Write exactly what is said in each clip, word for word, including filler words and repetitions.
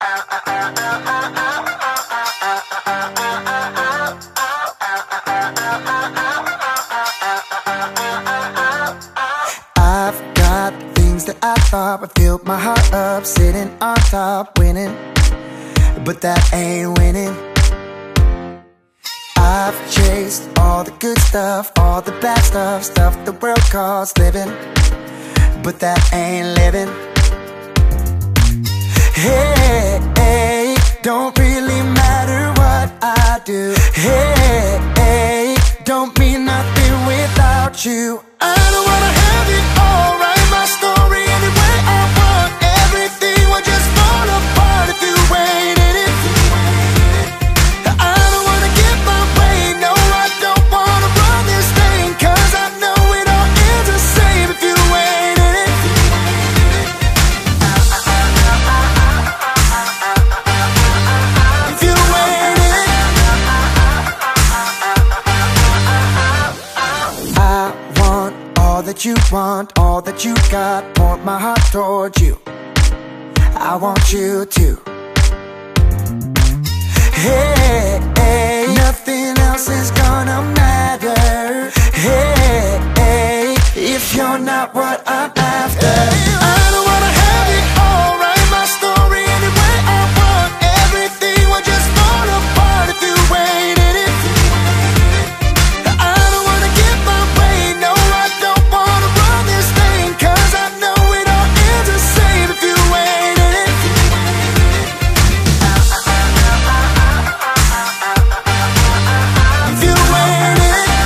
I've got things that I thought would fill my heart up, sitting on top, winning, but that ain't winning. I've chased all the good stuff, all the bad stuff, stuff the world calls living, but that ain't living. Hey, hey, don't really matter what I do. Hey, hey, don't mean nothing without you. I don't wanna have it all, write my story any way I want. Everything will just fall apart if you ain't in it. I don't wanna get my way, no I don't wanna run this thing, cause I know it all ends the same if you ain't in it. If you ain't in it. I want all that you want, all that you got, point my heart towards you. I want you to. Hey, hey, nothing else is gonna matter. Hey, hey, if you're not what I'm after. I don't wanna have it all, write my story any way I want. Everything will just fall apart if you ain't in it. I don't wanna get my way, no I don't wanna run this thing, cause I know it all ends the same if you ain't in it. If you ain't in it.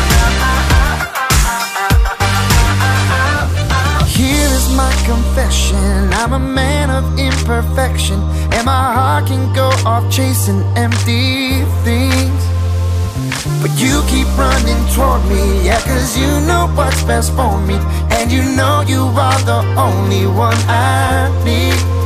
Here is my confession, I'm a man of imperfection, and my heart can go off chasing empty things. But you keep running toward me, yeah, cause you know what's best for me, and you know you are the only one I need.